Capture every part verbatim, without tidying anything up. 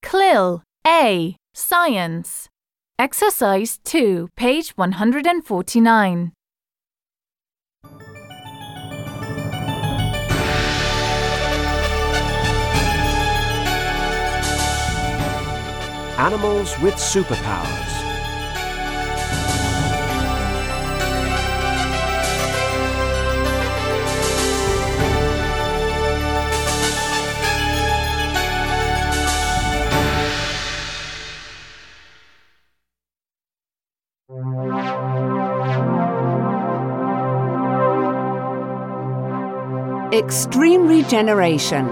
CLIL A. Science. Exercise two, page one hundred forty-nine. Animals with superpowers. Extreme regeneration.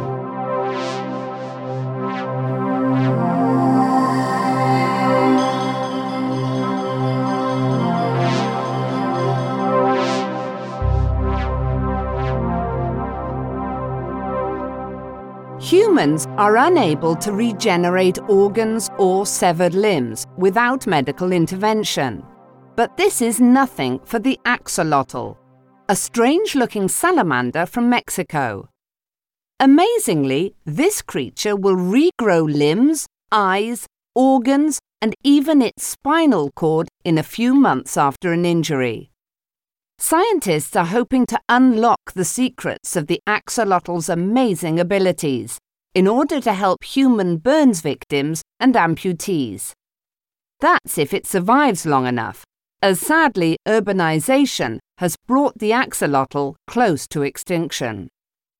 Humans are unable to regenerate organs or severed limbs without medical intervention. But this is nothing for the axolotl, a strange-looking salamander from Mexico. Amazingly, this creature will regrow limbs, eyes, organs, and even its spinal cord in a few months after an injury. Scientists are hoping to unlock the secrets of the axolotl's amazing abilities in order to help human burns victims and amputees. That's if it survives long enough, as sadly urbanization has brought the axolotl close to extinction.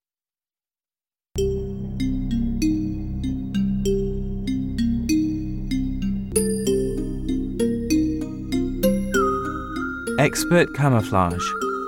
Expert camouflage.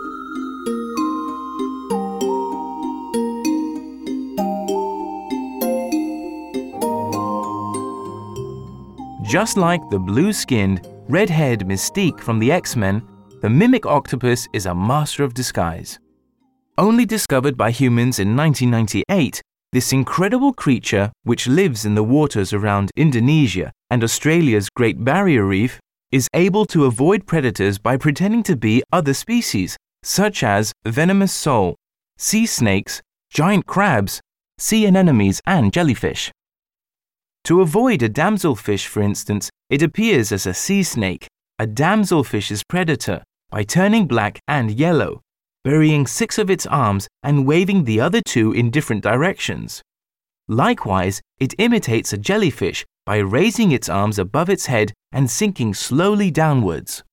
Just like the blue-skinned, red-haired Mystique from the X-Men, the mimic octopus is a master of disguise. Only discovered by humans in nineteen ninety-eight, this incredible creature, which lives in the waters around Indonesia and Australia's Great Barrier Reef, is able to avoid predators by pretending to be other species, such as venomous sole, sea snakes, giant crabs, sea anemones, and jellyfish. To avoid a damselfish, for instance, it appears as a sea snake, a damselfish's predator, by turning black and yellow, burying six of its arms and waving the other two in different directions. Likewise, it imitates a jellyfish by raising its arms above its head and sinking slowly downwards.